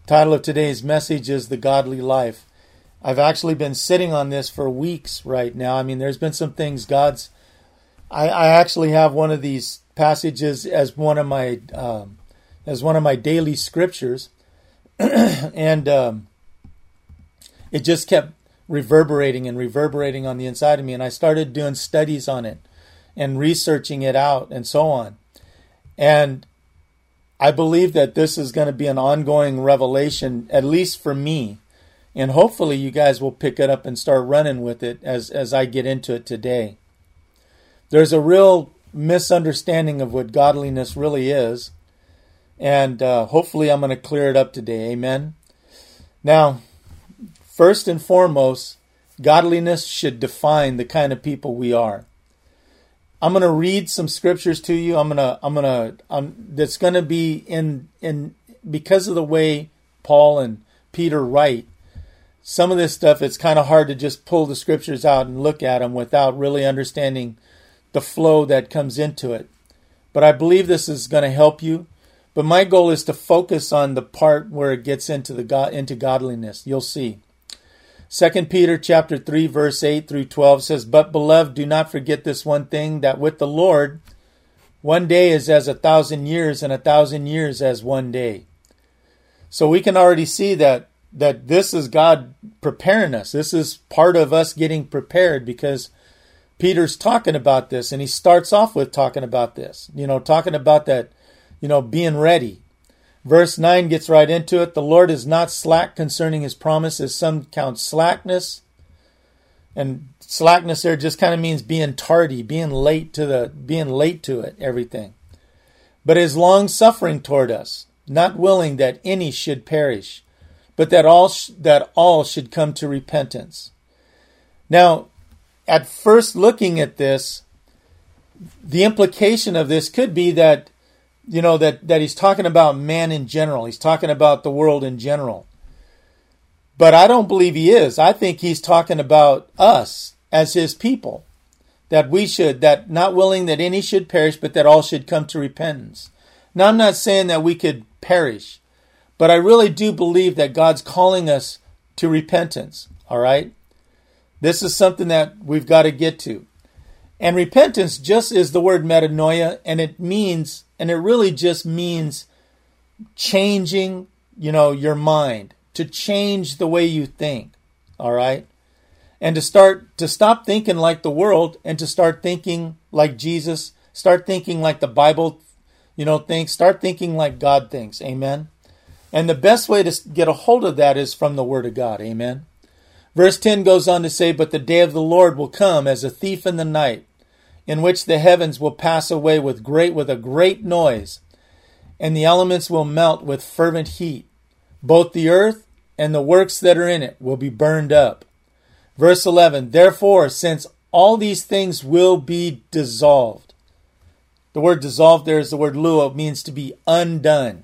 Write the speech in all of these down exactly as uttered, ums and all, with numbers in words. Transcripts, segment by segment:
Title of today's message is The Godly Life. I've actually been sitting on this for weeks right now. I mean, there's been some things God's... I, I actually have one of these passages as one of my um, as one of my daily scriptures, and um, it just kept reverberating and reverberating on the inside of me, and I started doing studies on it and researching it out and so on. And I believe that this is going to be an ongoing revelation, at least for me, and hopefully you guys will pick it up and start running with it as, as I get into it today. There's a real misunderstanding of what godliness really is, and uh, hopefully I'm going to clear it up today. Amen. Now, first and foremost, godliness should define the kind of people we are. I'm going to read some scriptures to you. I'm going to, I'm going to, I'm, that's going to be in, in, because of the way Paul and Peter write, some of this stuff, it's kind of hard to just pull the scriptures out and look at them without really understanding the flow that comes into it. But I believe this is going to help you. But my goal is to focus on the part where it gets into the God, into godliness. You'll see. Second Peter chapter three, verse eight through twelve says, "But beloved, do not forget this one thing, that with the Lord, one day is as a thousand years, and a thousand years as one day." So we can already see that that this is God preparing us. This is part of us getting prepared, because Peter's talking about this, and he starts off with talking about this, you know, talking about that, you know, being ready. Verse nine gets right into it. "The Lord is not slack concerning his promise, as some count slackness." And slackness there just kind of means being tardy, being late to the, being late to it, everything. "But is long suffering toward us, not willing that any should perish, but that all sh- that all should come to repentance." Now, at first looking at this, the implication of this could be that, you know, that, that he's talking about man in general. He's talking about the world in general. But I don't believe he is. I think he's talking about us as his people. That we should, that not willing that any should perish, but that all should come to repentance. Now, I'm not saying that we could perish, but I really do believe that God's calling us to repentance. All right? This is something that we've got to get to. And repentance just is the word metanoia, and it means, and it really just means changing, you know, your mind, to change the way you think, all right? And to start, to stop thinking like the world and to start thinking like Jesus, start thinking like the Bible, you know, thinks, start thinking like God thinks, amen? And the best way to get a hold of that is from the Word of God, amen? Verse ten goes on to say, "But the day of the Lord will come as a thief in the night, in which the heavens will pass away with great with a great noise, and the elements will melt with fervent heat. Both the earth and the works that are in it will be burned up." Verse eleven, "Therefore, since all these things will be dissolved." The word dissolved there is the word luo, means to be undone.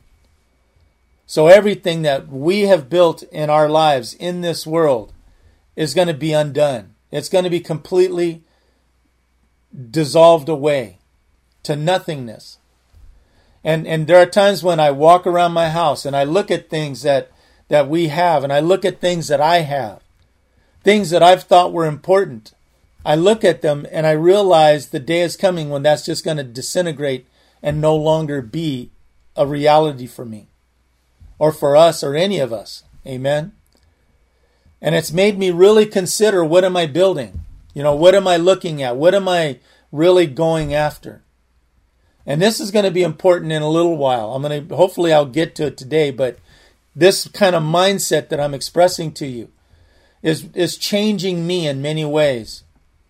So everything that we have built in our lives in this world is going to be undone. It's going to be completely dissolved away to nothingness. And and there are times when I walk around my house and I look at things that, that we have, and I look at things that I have, things that I've thought were important. I look at them and I realize the day is coming when that's just going to disintegrate and no longer be a reality for me or for us or any of us. Amen. And it's made me really consider, what am I building? You know, what am I looking at? What am I really going after? And this is going to be important in a little while. I'm going to, hopefully I'll get to it today, but this kind of mindset that I'm expressing to you is, is changing me in many ways.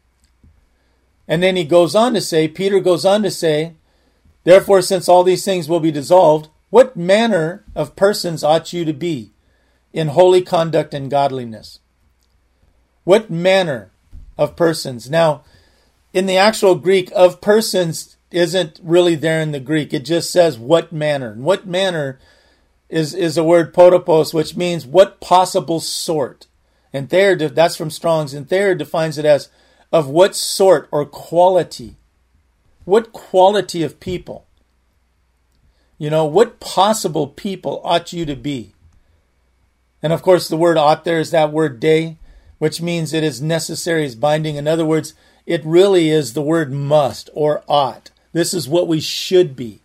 And then he goes on to say, Peter goes on to say, "Therefore, since all these things will be dissolved, what manner of persons ought you to be in holy conduct and godliness?" What manner of persons? Now, in the actual Greek, "of persons" isn't really there in the Greek. It just says what manner. And what manner is, is a word potopos, which means what possible sort. And Thayer, that's from Strong's, and Thayer defines it as of what sort or quality. What quality of people? You know, what possible people ought you to be? And of course, the word ought there is that word day, which means it is necessary, is binding. In other words, it really is the word must or ought. This is what we should be.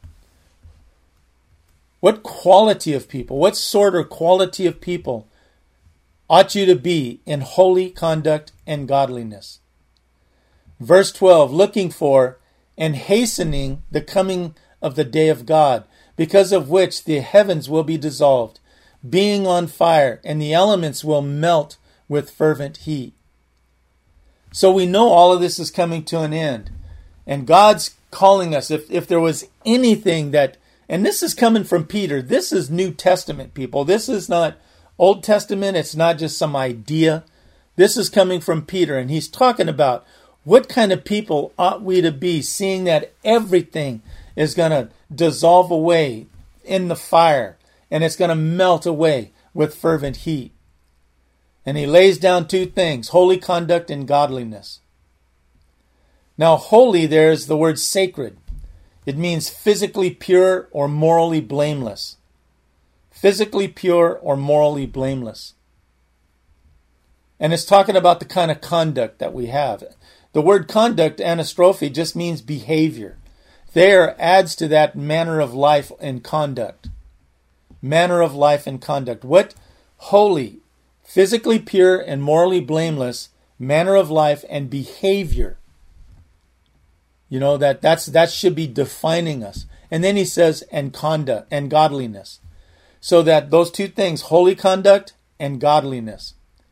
What quality of people, what sort or quality of people ought you to be in holy conduct and godliness? Verse twelve, looking for and hastening the coming of the day of God, because of which the heavens will be dissolved, being on fire, and the elements will melt with fervent heat. So we know all of this is coming to an end. And God's calling us, if, if there was anything that, and this is coming from Peter, this is New Testament, people. This is not Old Testament. It's not just some idea. This is coming from Peter, and he's talking about what kind of people ought we to be, seeing that everything is going to dissolve away in the fire, and it's going to melt away with fervent heat. And he lays down two things, holy conduct and godliness. Now, holy there is the word sacred. It means physically pure or morally blameless. Physically pure or morally blameless. And it's talking about the kind of conduct that we have. The word conduct, anastrophe, just means behavior. There adds to that manner of life and conduct. Manner of life and conduct. What holy, physically pure and morally blameless manner of life and behavior. You know, that that's that should be defining us. And then he says, and conduct and godliness. So that those two things, holy conduct and godliness.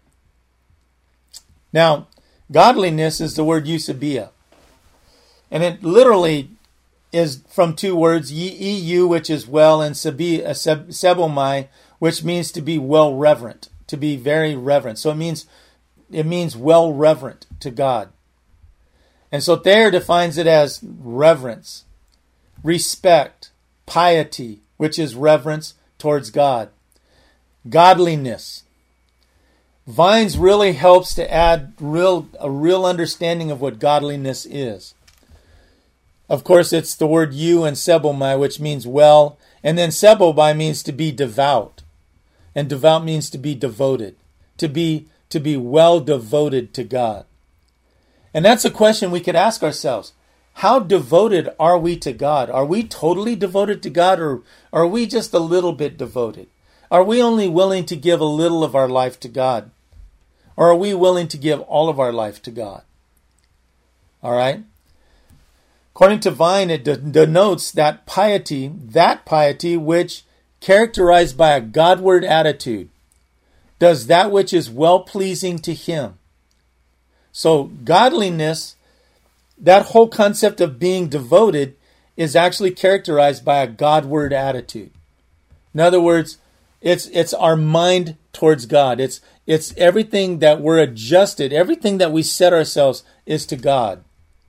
Now, godliness is the word eusebia. And it literally is from two words, eu, which is well, and sebomai, which means to be well reverent, to be very reverent. So it means it means well reverent to God. And so Thayer defines it as reverence, respect, piety, which is reverence towards God, godliness. Vines really helps to add real a real understanding of what godliness is. Of course, it's the word you and sebomai, which means well, and then sebomai means to be devout, and devout means to be devoted, to be to be well devoted to God. And that's a question we could ask ourselves. How devoted are we to God? Are we totally devoted to God, or are we just a little bit devoted? Are we only willing to give a little of our life to God? Or are we willing to give all of our life to God? All right? According to Vine, it de- denotes that piety, that piety which, characterized by a Godward attitude, does that which is well-pleasing to Him. So godliness, that whole concept of being devoted, is actually characterized by a Godward attitude. In other words, it's it's our mind towards God. It's it's everything that we're adjusted, everything that we set ourselves is to God.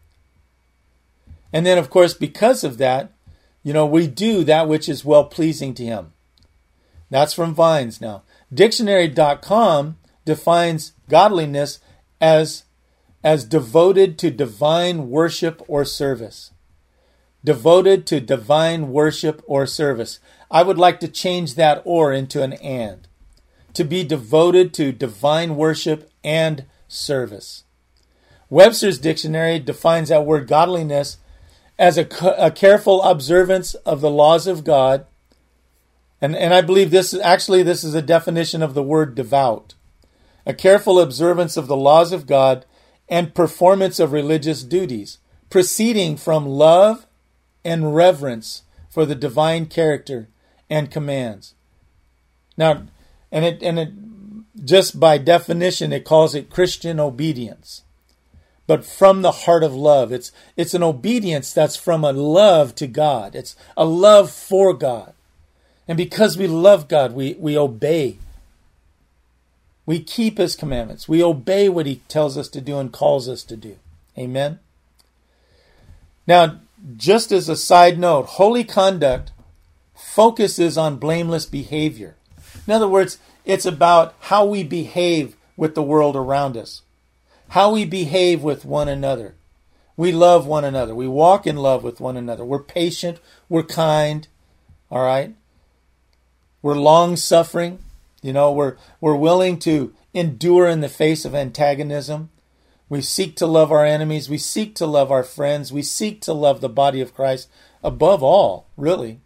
And then, of course, because of that, you know, we do that which is well-pleasing to Him. That's from Vines now. Dictionary dot com defines godliness as, as devoted to divine worship or service. Devoted to divine worship or service. I would like to change that or into an and. To be devoted to divine worship and service. Webster's dictionary defines that word godliness as a, a careful observance of the laws of God. And, and I believe this actually this is a definition of the word devout. A careful observance of the laws of God and performance of religious duties, proceeding from love and reverence for the divine character and commands. Now, and it and it just by definition it calls it Christian obedience. But from the heart of love. It's it's an obedience that's from a love to God. It's a love for God. And because we love God, we, we obey. We keep His commandments. We obey what He tells us to do and calls us to do. Amen? Now, just as a side note, holy conduct focuses on blameless behavior. In other words, it's about how we behave with the world around us. How we behave with one another. We love one another. We walk in love with one another. We're patient. We're kind. All right? We're long-suffering. You know, we're we're willing to endure in the face of antagonism. We seek to love our enemies. We seek to love our friends. We seek to love the body of Christ above all, really.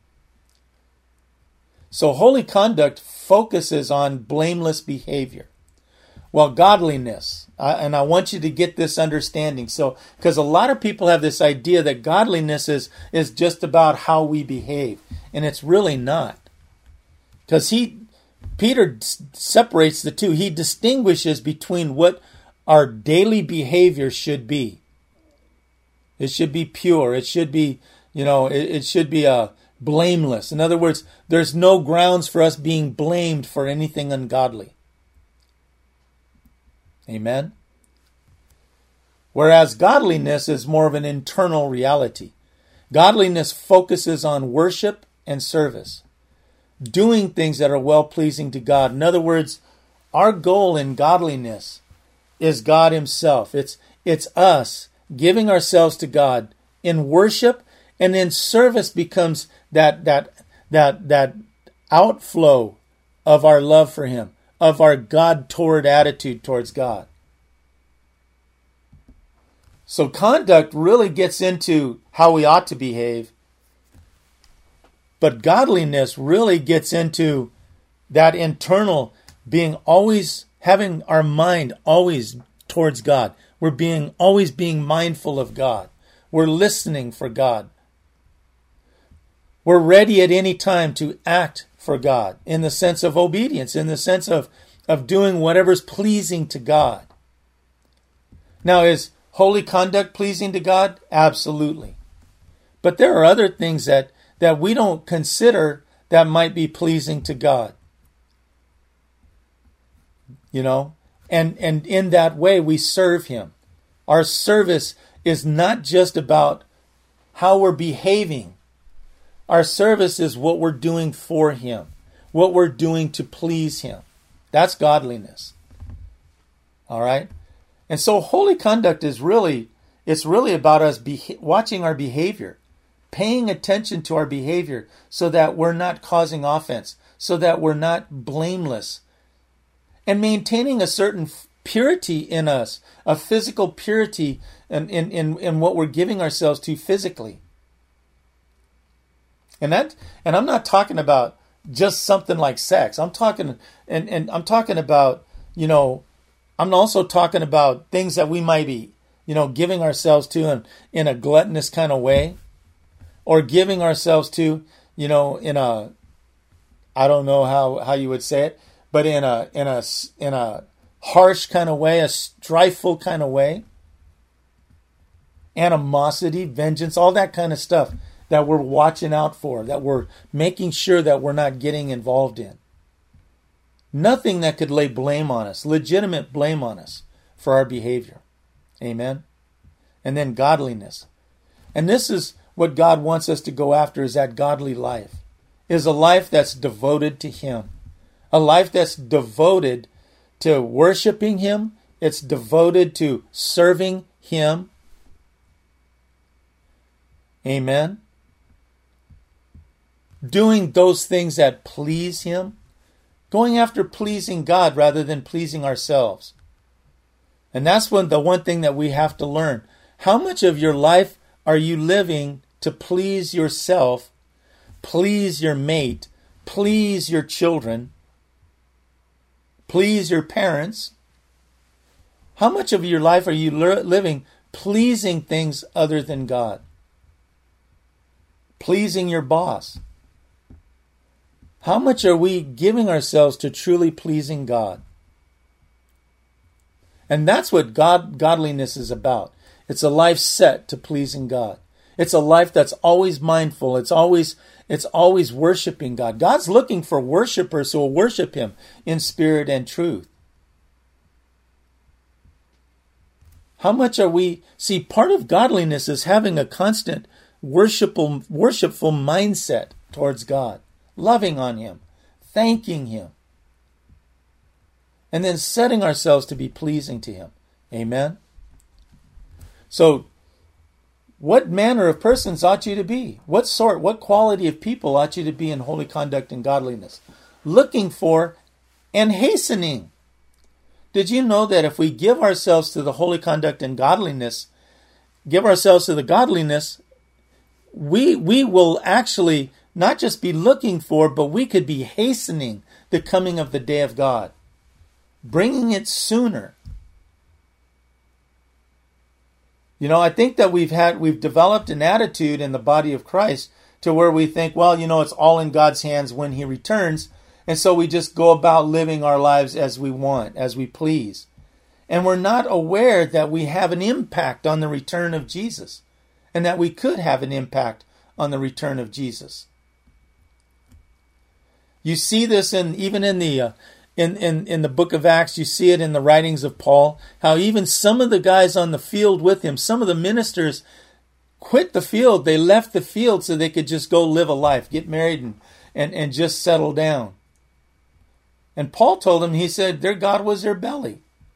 So holy conduct focuses on blameless behavior. Well, godliness, I, and I want you to get this understanding. So, because a lot of people have this idea that godliness is, is just about how we behave, and it's really not. Because he, Peter separates the two. He distinguishes between what our daily behavior should be. It should be pure. It should be, you know, it, it should be uh, blameless. In other words, there's no grounds for us being blamed for anything ungodly. Amen? Whereas godliness is more of an internal reality. Godliness focuses on worship and service, doing things that are well-pleasing to God. In other words, our goal in godliness is God himself. It's it's us giving ourselves to God in worship, and then service becomes that that that that outflow of our love for him, of our God-toward attitude towards God. So conduct really gets into how we ought to behave, but godliness really gets into that internal being always having our mind always towards God. We're being always being mindful of God. We're listening for God. We're ready at any time to act for God in the sense of obedience, in the sense of, of doing whatever's pleasing to God. Now, is holy conduct pleasing to God? Absolutely. But there are other things that, that we don't consider that might be pleasing to God. You know, and, and in that way we serve him. Our service is not just about how we're behaving. Our service is what we're doing for him, what we're doing to please him. That's godliness. All right? And so holy conduct is really, it's really about us be, watching our behavior, paying attention to our behavior so that we're not causing offense, so that we're not blameless, and maintaining a certain purity in us, a physical purity in, in, in, in what we're giving ourselves to physically. And that, and I'm not talking about just something like sex. I'm talking, and, and I'm talking about, you know, I'm also talking about things that we might be, you know, giving ourselves to in, in a gluttonous kind of way, or giving ourselves to, you know, in a, I don't know how, how you would say it, but in a in a in a harsh kind of way, a strifeful kind of way, animosity, vengeance, all that kind of stuff that we're watching out for, that we're making sure that we're not getting involved in. Nothing that could lay blame on us, legitimate blame on us for our behavior. Amen. And then godliness. And this is what God wants us to go after, is that godly life. Is a life that's devoted to him. A life that's devoted to worshiping him. It's devoted to serving him. Amen. Doing those things that please him. Going after pleasing God rather than pleasing ourselves. And that's when the one thing that we have to learn. How much of your life are you living to please yourself, please your mate, please your children, please your parents? How much of your life are you living pleasing things other than God? Pleasing your boss? How much are we giving ourselves to truly pleasing God? And that's what God godliness is about. It's a life set to pleasing God. It's a life that's always mindful. It's always it's always worshiping God. God's looking for worshipers who will worship him in spirit and truth. How much are we... See, part of godliness is having a constant worshipful, worshipful mindset towards God. Loving on him. Thanking him. And then setting ourselves to be pleasing to him. Amen? So, what manner of persons ought you to be? What sort, what quality of people ought you to be in holy conduct and godliness? Looking for and hastening. Did you know that if we give ourselves to the holy conduct and godliness, give ourselves to the godliness, we we will actually not just be looking for, but we could be hastening the coming of the day of God, bringing it sooner. You know, I think that we've had we've developed an attitude in the body of Christ to where we think, well, you know, it's all in God's hands when he returns. And so we just go about living our lives as we want, as we please. And we're not aware that we have an impact on the return of Jesus, and that we could have an impact on the return of Jesus. You see this in even in the uh, in, in, in the book of Acts. You see it in the writings of Paul, how even some of the guys on the field with him, some of the ministers quit the field. They left the field so they could just go live a life, get married, and, and, and just settle down. And Paul told them, he said, their God was their belly.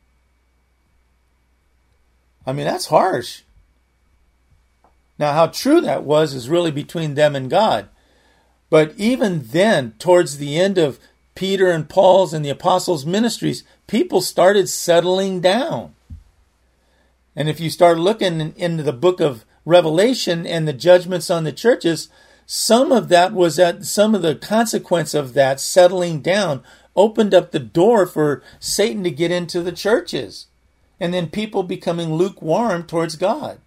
I mean, that's harsh. Now, how true that was is really between them and God. But even then, towards the end of Peter and Paul's and the apostles' ministries, people started settling down. And if you start looking in, into the book of Revelation and the judgments on the churches, some of that was that some of the consequence of that settling down opened up the door for Satan to get into the churches, and then people becoming lukewarm towards God.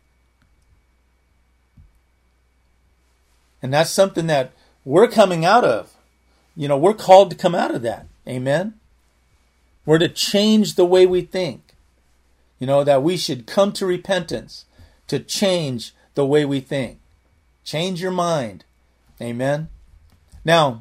And that's something that we're coming out of. You know, we're called to come out of that. Amen? We're to change the way we think. You know, that we should come to repentance to change the way we think. Change your mind. Amen? Now,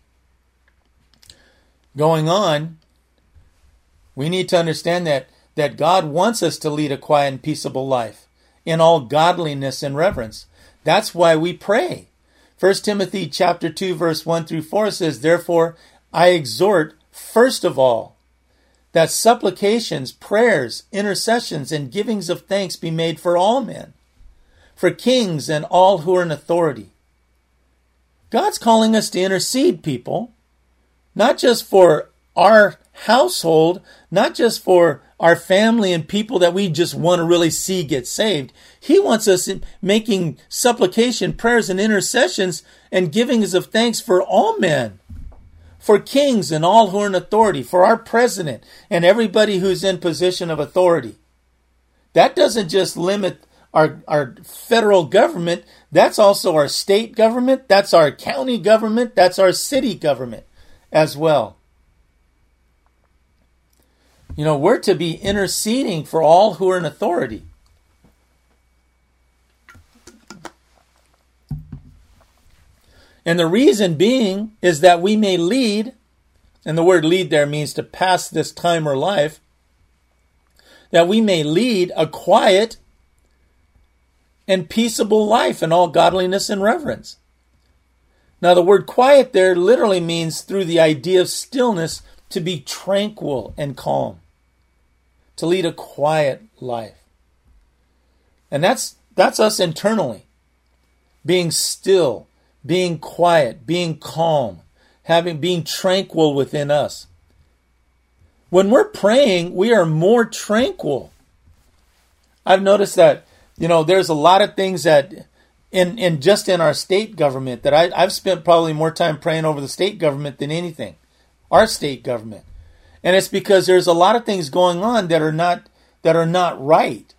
going on, we need to understand that, that God wants us to lead a quiet and peaceable life in all godliness and reverence. That's why we pray. First Timothy chapter two, verse one through four says, therefore, I exhort, first of all, that supplications, prayers, intercessions, and givings of thanks be made for all men, for kings and all who are in authority. God's calling us to intercede, people, not just for our household, not just for our family and people that we just want to really see get saved. He wants us making supplication, prayers, and intercessions and givings of thanks for all men, for kings and all who are in authority, for our president and everybody who's in position of authority. That doesn't just limit our, our federal government. That's also our state government. That's our county government. That's our city government as well. You know, we're to be interceding for all who are in authority. And the reason being is that we may lead, and the word lead there means to pass this time or life, that we may lead a quiet and peaceable life in all godliness and reverence. Now, the word quiet there literally means, through the idea of stillness, to be tranquil and calm, to lead a quiet life. And that's that's us internally, being still, being quiet, being calm, having being tranquil within us. When we're praying, we are more tranquil. I've noticed that, you know, there's a lot of things that in, in just in our state government that I, I've spent probably more time praying over the state government than anything, our state government. And it's because there's a lot of things going on that are not that are not right.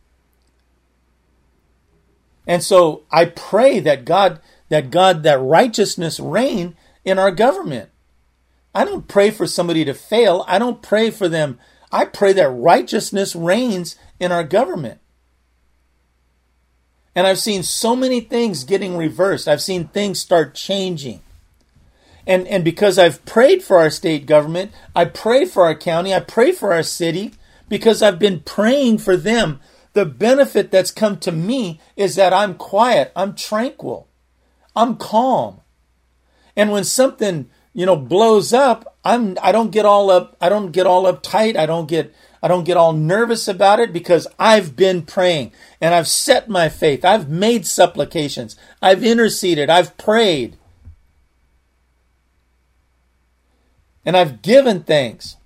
And so I pray that God that God that righteousness reign in our government. I don't pray for somebody to fail. I don't pray for them. I pray that righteousness reigns in our government. And I've seen so many things getting reversed. I've seen things start changing. And, and because I've prayed for our state government, I pray for our county, I pray for our city, because I've been praying for them. The benefit that's come to me is that I'm quiet, I'm tranquil, I'm calm. And when something, you know, blows up, I'm I don't get all up, I don't get all uptight, I don't get I don't get all nervous about it, because I've been praying and I've set my faith. I've made supplications. I've interceded. I've prayed. And I've given thanks.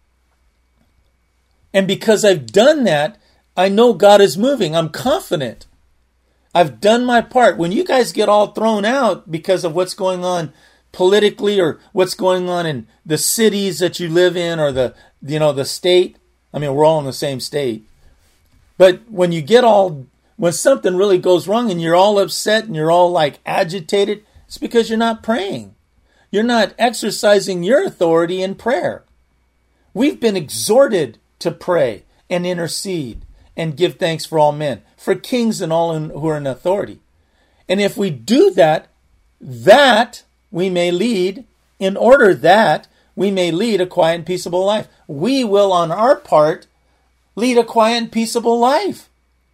And because I've done that, I know God is moving. I'm confident. I've done my part. When you guys get all thrown out because of what's going on politically or what's going on in the cities that you live in or the, you know, the state. I mean, we're all in the same state. But when you get all, when something really goes wrong and you're all upset and you're all like agitated, it's because you're not praying. You're not exercising your authority in prayer. We've been exhorted to pray and intercede and give thanks for all men, for kings and all in, who are in authority. And if we do that, that we may lead, in order that we may lead a quiet and peaceable life. We will, on our part, lead a quiet and peaceable life.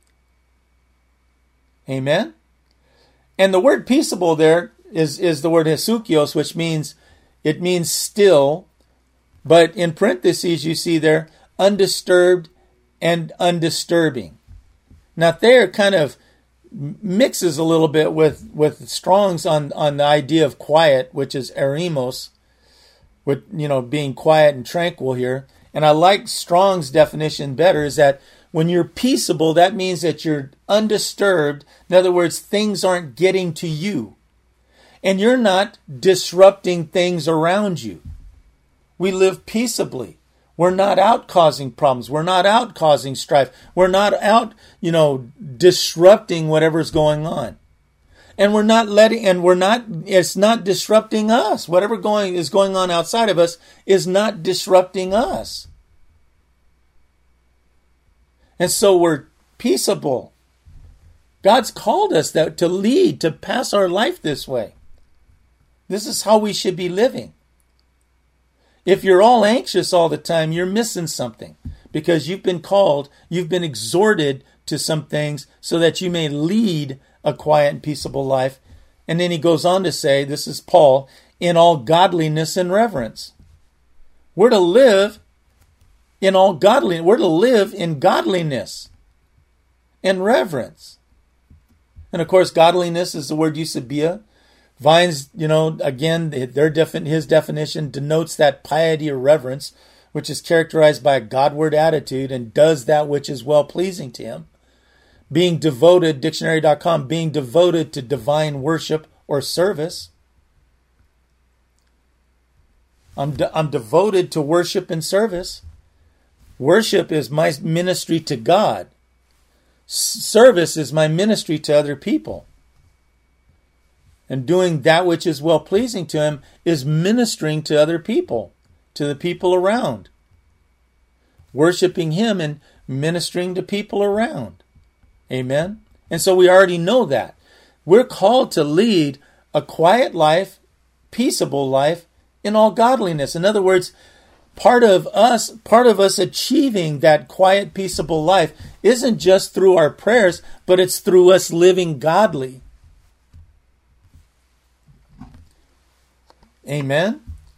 Amen? And the word peaceable there is, is the word hesukios, which means, it means still, but in parentheses you see there, undisturbed and undisturbing. Now there kind of mixes a little bit with, with Strong's on, on the idea of quiet, which is eremos, with, you know, being quiet and tranquil here. And I like Strong's definition better, is that when you're peaceable, that means that you're undisturbed. In other words, things aren't getting to you. And you're not disrupting things around you. We live peaceably. We're not out causing problems. We're not out causing strife. We're not out, you know, disrupting whatever's going on. And we're not letting, and we're not, it's not disrupting us. Whatever going is going on outside of us is not disrupting us. And so we're peaceable. God's called us that, to lead, to pass our life this way. This is how we should be living. If you're all anxious all the time, you're missing something, because you've been called, you've been exhorted to some things so that you may lead a quiet and peaceable life. And then he goes on to say, this is Paul, in all godliness and reverence. We're to live in all godliness. We're to live in godliness and reverence. And of course, godliness is the word eusebia. Vine's, you know, again, their defi- his definition denotes that piety or reverence, which is characterized by a Godward attitude and does that which is well-pleasing to him. Being devoted, dictionary dot com, being devoted to divine worship or service. I'm, de- I'm devoted to worship and service. Worship is my ministry to God. S- service is my ministry to other people. And doing that which is well-pleasing to him is ministering to other people, to the people around. Worshiping him and ministering to people around. Amen? And so we already know that. We're called to lead a quiet life, peaceable life, in all godliness. In other words, part of us, part of us achieving that quiet, peaceable life isn't just through our prayers, but it's through us living godly. Amen?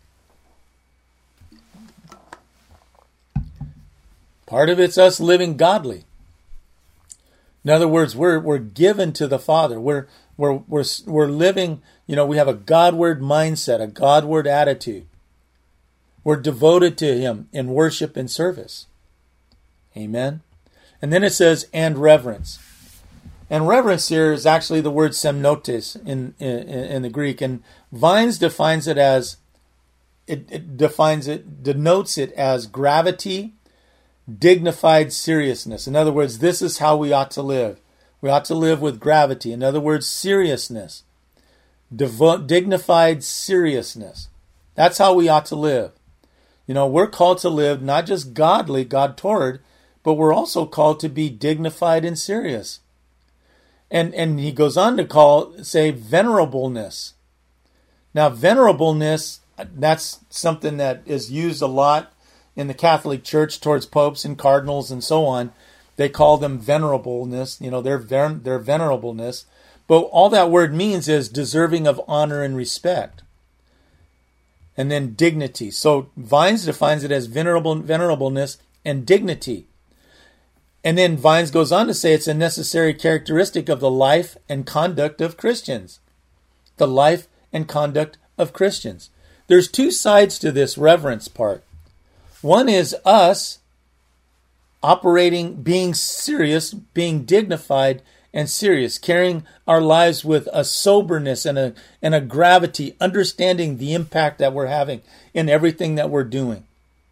Part of it's us living godly. In other words, we're we're given to the Father. We're we're we're we're living, you know, we have a Godward mindset, a Godward attitude. We're devoted to him in worship and service. Amen? And then it says, and reverence. And reverence here is actually the word semnotes in, in, in the Greek. And Vines defines it as, it, it defines it, denotes it as gravity, dignified seriousness. In other words, this is how we ought to live. We ought to live with gravity. In other words, seriousness. Devo- dignified seriousness. That's how we ought to live. You know, we're called to live not just godly, God-toward, but we're also called to be dignified and serious. And and he goes on to call, say, venerableness. Now, venerableness, that's something that is used a lot in the Catholic Church towards popes and cardinals and so on. They call them venerableness, you know, their, their venerableness. But all that word means is deserving of honor and respect. And then dignity. So Vines defines it as venerable, venerableness and dignity. And then Vines goes on to say it's a necessary characteristic of the life and conduct of Christians. The life and conduct of Christians. there's two sides to this reverence part. One is us operating, being serious, being dignified and serious, carrying our lives with a soberness and a and a gravity, understanding the impact that we're having in everything that we're doing.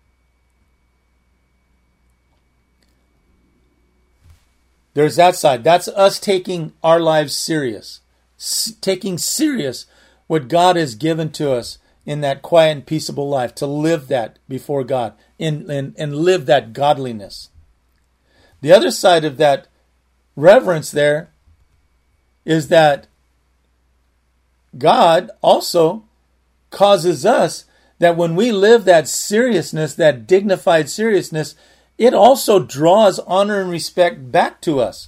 There's that side. That's us taking our lives serious, S- taking serious what God has given to us in that quiet and peaceable life, to live that before God in, in, and live that godliness. The other side of that reverence there is that God also causes us that when we live that seriousness, that dignified seriousness, it also draws honor and respect back to us.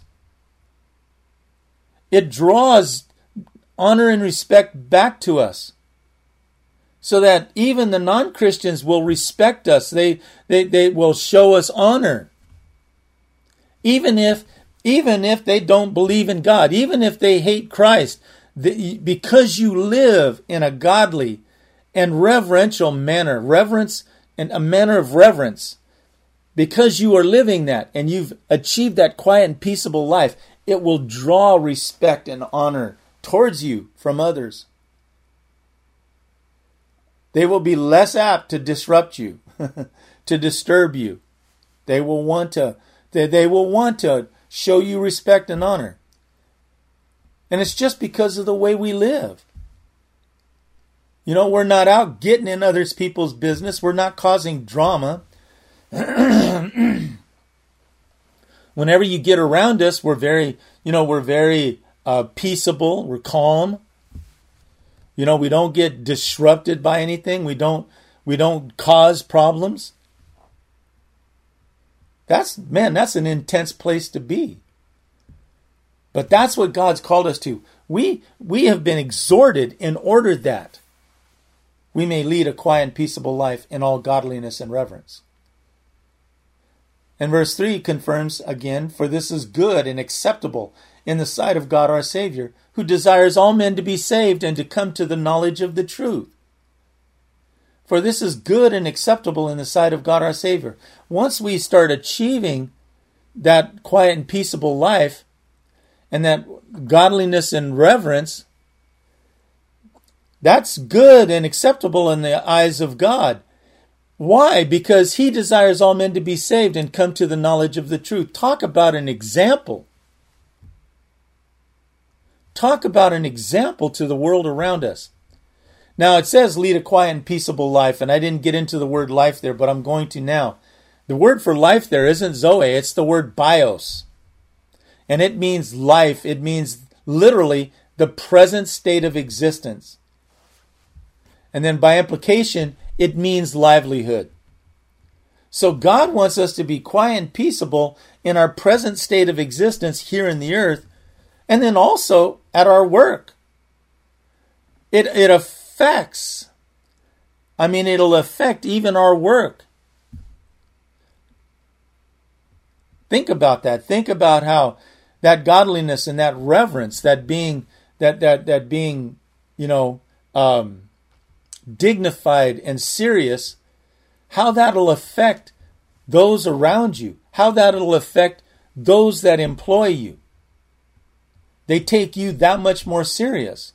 It draws honor and respect back to us. So that even the non-Christians will respect us. They, they, they will show us honor. Even if, even if they don't believe in God, even if they hate Christ, the, because you live in a godly and reverential manner, reverence and a manner of reverence, because you are living that and you've achieved that quiet and peaceable life, it will draw respect and honor towards you from others. They will be less apt to disrupt you, to disturb you. They will want to, they, they will want to show you respect and honor. And it's just because of the way we live. You know, we're not out getting in other people's business. We're not causing drama. Whenever you get around us, we're very, you know, we're very uh, peaceable. We're calm. You know, we don't get disrupted by anything. We don't, we don't cause problems. That's, man, that's an intense place to be. But that's what God's called us to. We, we have been exhorted in order that we may lead a quiet and peaceable life in all godliness and reverence. And verse three confirms again, for this is good and acceptable in the sight of God our Savior, who desires all men to be saved and to come to the knowledge of the truth. For this is good and acceptable in the sight of God our Savior. Once we start achieving that quiet and peaceable life and that godliness and reverence, that's good and acceptable in the eyes of God. Why? Because He desires all men to be saved and come to the knowledge of the truth. Talk about an example. Talk about an example to the world around us. Now it says lead a quiet and peaceable life, and I didn't get into the word life there, but I'm going to now. The word for life there isn't Zoe, it's the word bios. And it means life. It means literally the present state of existence. And then by implication, it means livelihood. So God wants us to be quiet and peaceable in our present state of existence here in the earth, and then also at our work. It, it affects, I mean, it'll affect even our work. Think about that. Think about how that godliness and that reverence, that being, that, that, that being, you know, um, dignified and serious, how that'll affect those around you, how that'll affect those that employ you. They take you that much more serious.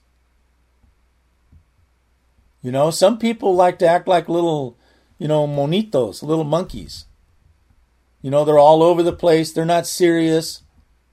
You know, some people like to act like little, you know, monitos, little monkeys. You know, they're all over the place. They're not serious.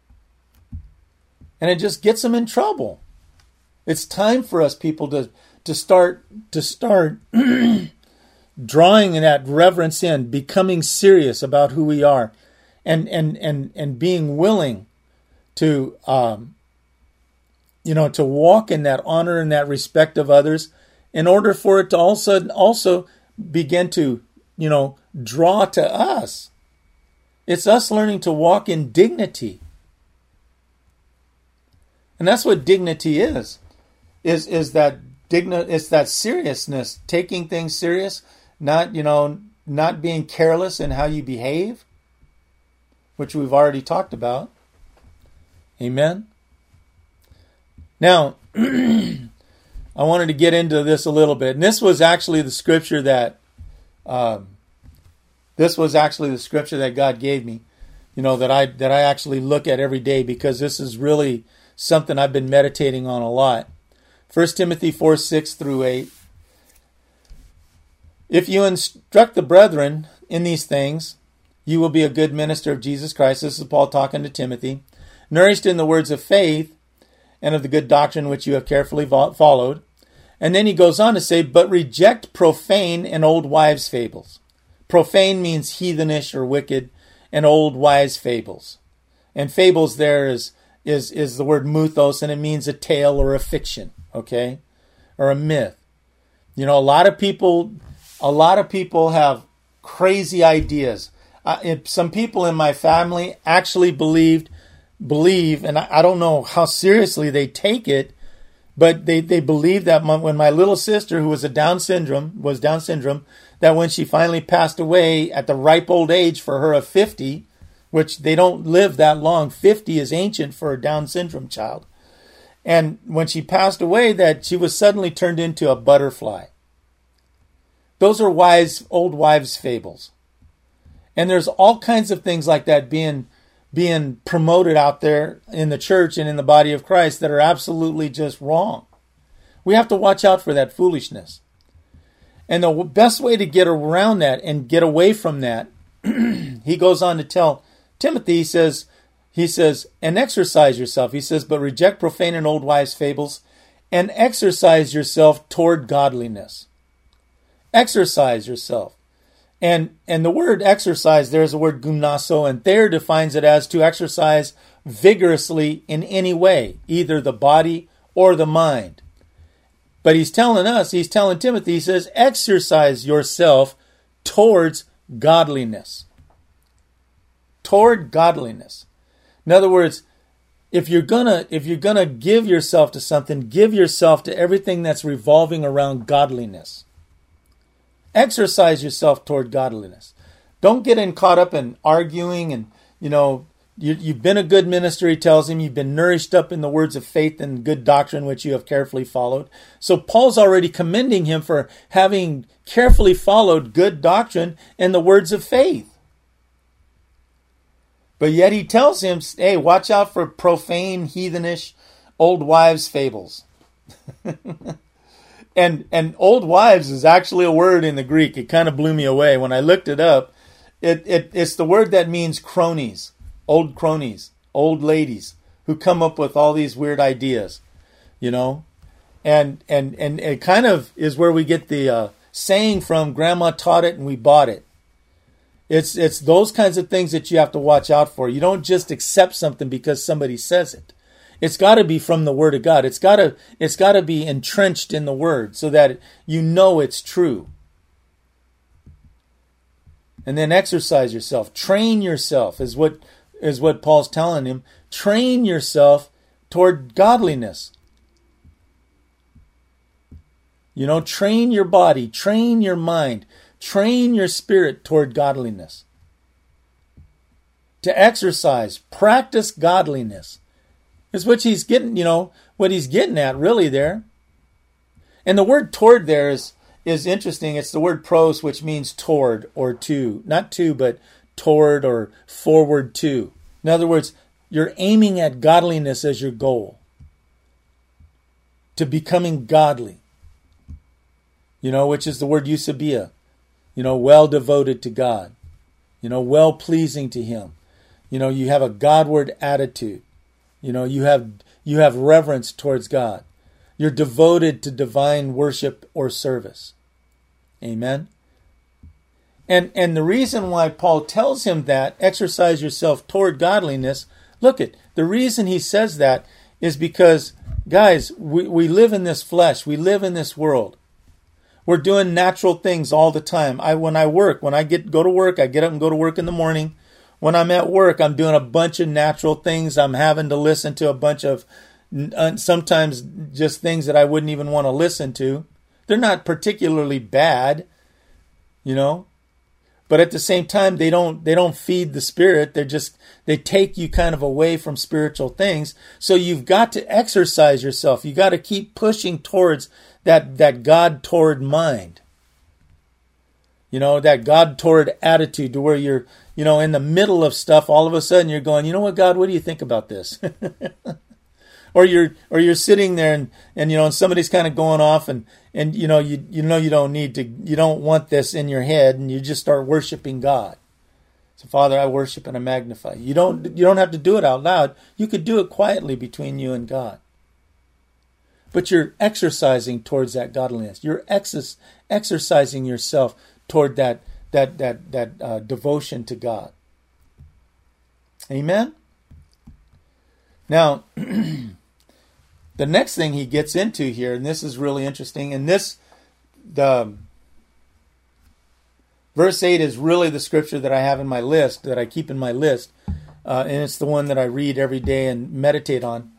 And it just gets them in trouble. It's time for us people to to start to start drawing that reverence in, becoming serious about who we are, and and and and being willing to um, you know, to walk in that honor and that respect of others, in order for it to also also begin to, you know, draw to us. It's us learning to walk in dignity. And that's what dignity is. Is is that digna it's that seriousness, taking things serious, not, you know, not being careless in how you behave, which we've already talked about. Amen. Now, I wanted to get into this a little bit. And this was actually the scripture that, um, this was actually the scripture that God gave me, you know, that I, that I actually look at every day, because this is really something I've been meditating on a lot. First Timothy four, six through eight. If you instruct the brethren in these things, you will be a good minister of Jesus Christ. This is Paul talking to Timothy. Nourished in the words of faith and of the good doctrine which you have carefully followed. And then he goes on to say, but reject profane and old wives' fables. Profane means heathenish or wicked, and old wives' fables. And fables there is, is, is the word muthos, and it means a tale or a fiction, okay? Or a myth. You know, a lot of people, a lot of people have crazy ideas. Uh, some people in my family actually believed, believe, and I, I don't know how seriously they take it, but they, they believe that my, when my little sister, who was a Down syndrome, was Down syndrome, that when she finally passed away at the ripe old age for her of fifty, which they don't live that long, fifty is ancient for a Down syndrome child. And when she passed away, that she was suddenly turned into a butterfly. Those are wise, old wives' fables. And there's all kinds of things like that being being promoted out there in the church and in the body of Christ that are absolutely just wrong. We have to watch out for that foolishness. And the best way to get around that and get away from that, he goes on to tell Timothy, he says, he says, and exercise yourself. He says, but reject profane and old wives' fables and exercise yourself toward godliness. Exercise yourself. And and the word exercise, there's a word gymnazo, and there defines it as to exercise vigorously in any way, either the body or the mind. But he's telling us, he's telling Timothy, he says, exercise yourself towards godliness. Toward godliness. In other words, if you're gonna if you're gonna give yourself to something, give yourself to everything that's revolving around godliness. Exercise yourself toward godliness. Don't get in caught up in arguing and, you know, you, you've been a good minister, he tells him. You've been nourished up in the words of faith and good doctrine, which you have carefully followed. So Paul's already commending him for having carefully followed good doctrine and the words of faith. But yet he tells him, hey, watch out for profane, heathenish, old wives' fables. And and old wives is actually a word in the Greek. It kind of blew me away. When I looked it up, it, it it's the word that means cronies, old cronies, old ladies who come up with all these weird ideas, you know. And and, and it kind of is where we get the uh, saying from, Grandma taught it and we bought it. It's, it's those kinds of things that you have to watch out for. You don't just accept something because somebody says it. It's got to be from the Word of God. It's got to it's got to be entrenched in the Word so that you know it's true. And then exercise yourself. Train yourself is what is what Paul's telling him. Train yourself toward godliness. You know, train your body, train your mind, train your spirit toward godliness. To exercise, practice godliness. Is what he's getting, you know, what he's getting at really there. And the word toward there is, is interesting. It's the word pros, which means toward or to. Not to, but toward or forward to. In other words, you're aiming at godliness as your goal. To becoming godly. You know, which is the word eusebia. You know, well devoted to God. You know, well pleasing to Him. You know, you have a Godward attitude. You know, you have you have reverence towards God. You're devoted to divine worship or service. Amen. And and the reason why Paul tells him that, exercise yourself toward godliness, look at, the reason he says that is because, guys, we, we live in this flesh. We live in this world. We're doing natural things all the time. I when I work, when I get go to work, I get up and go to work in the morning. When I'm at work, I'm doing a bunch of natural things. I'm having to listen to a bunch of, sometimes just things that I wouldn't even want to listen to. They're not particularly bad, you know. but at the same time, they don't they don't feed the spirit. They're just they take you kind of away from spiritual things. So you've got to exercise yourself. You got to keep pushing towards that that God toward mind. You know, that God toward attitude, to where you're, you know, in the middle of stuff, all of a sudden you're going, you know what, God, what do you think about this? Or you're or you're sitting there and, and you know, and somebody's kind of going off and, and you know, you you know you don't need to, you don't want this in your head, and you just start worshiping God. So, Father, I worship and I magnify you. You don't you don't have to do it out loud. You could do it quietly between you and God. But you're exercising towards that godliness. You're ex- exercising yourself toward that that that that uh, devotion to God. Amen. Now, the next thing he gets into here, and this is really interesting, and this, the verse eight is really the scripture that I have in my list, that I keep in my list, uh, and it's the one that I read every day and meditate on.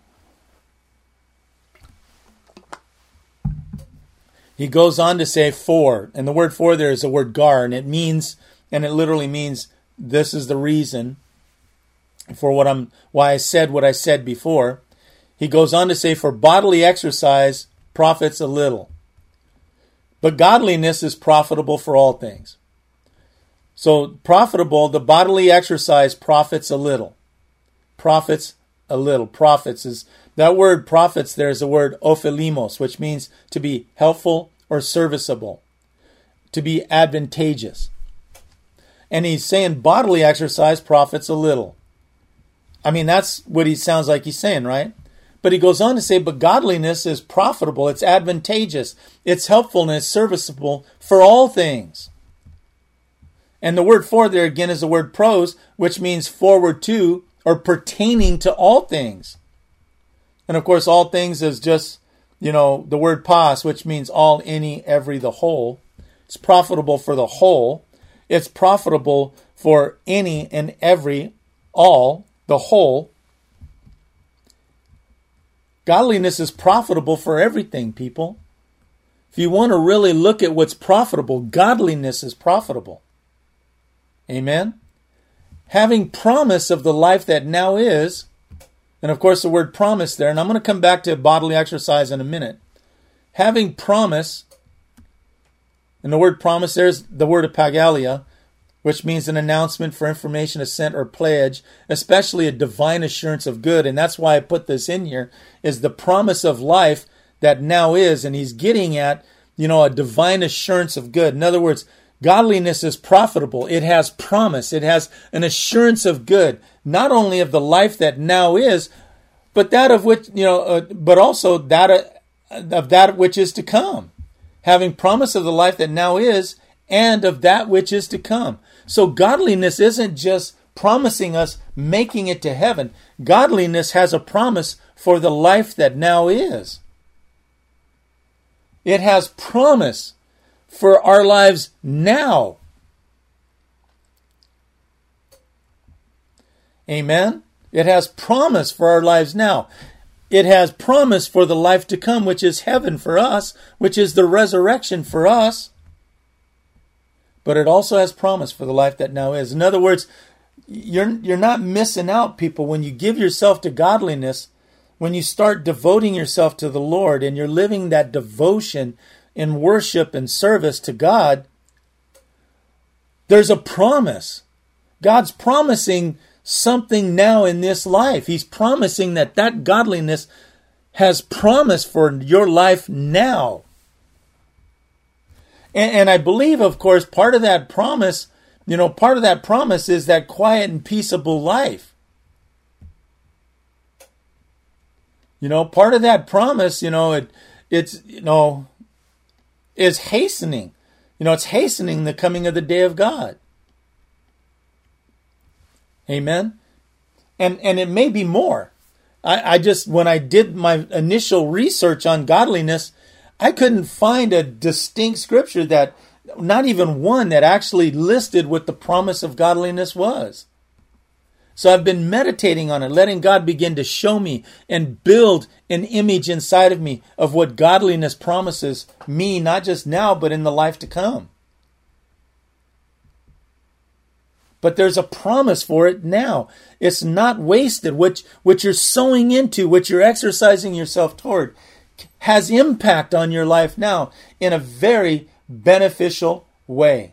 He goes on to say for, and the word for there is the word gar, and it means, and it literally means, this is the reason for what I'm, why I said what I said before. He goes on to say, for bodily exercise profits a little, but godliness is profitable for all things. So profitable, the bodily exercise profits a little. Profits a little. Profits is, that word profits there is the word ophelimos, which means to be helpful or serviceable, to be advantageous. And he's saying bodily exercise profits a little. I mean, that's what he sounds like he's saying, right? But he goes on to say, but godliness is profitable, it's advantageous, it's helpful, and it's serviceable for all things. And the word for there again is the word pros, which means forward to or pertaining to all things. And of course, all things is just, you know, the word pas, which means all, any, every, the whole. It's profitable for the whole. It's profitable for any and every, all, the whole. Godliness is profitable for everything, people. If you want to really look at what's profitable, godliness is profitable. Amen? Having promise of the life that now is, and of course the word promise there, and I'm going to come back to bodily exercise in a minute. Having promise, and the word promise there's the word epagalia, which means an announcement for information, assent, or pledge, especially a divine assurance of good. And that's why I put this in here, is the promise of life that now is. And he's getting at, you know, a divine assurance of good. In other words, godliness is profitable. It has promise. It has an assurance of good, not only of the life that now is, but that of which, you know, uh, but also that uh, of that which is to come. Having promise of the life that now is and of that which is to come. So godliness isn't just promising us making it to heaven. Godliness has a promise for the life that now is. It has promise for our lives now. Amen? It has promise for our lives now. It has promise for the life to come, which is heaven for us, which is the resurrection for us. But it also has promise for the life that now is. In other words, you're, you're not missing out, people, when you give yourself to godliness, when you start devoting yourself to the Lord and you're living that devotion in worship and service to God, there's a promise. God's promising something now in this life. He's promising that that godliness has promise for your life now. And, and I believe, of course, part of that promise, you know, part of that promise is that quiet and peaceable life. You know, part of that promise, you know, it, it's, you know, is hastening. You know, it's hastening the coming of the day of God. Amen. And and it may be more. I, I just, when I did my initial research on godliness, I couldn't find a distinct scripture that, not even one that actually listed what the promise of godliness was. So I've been meditating on it, letting God begin to show me and build an image inside of me of what godliness promises me, not just now, but in the life to come. but there's a promise for it now. It's not wasted. What, what you're sowing into, what you're exercising yourself toward, has impact on your life now in a very beneficial way.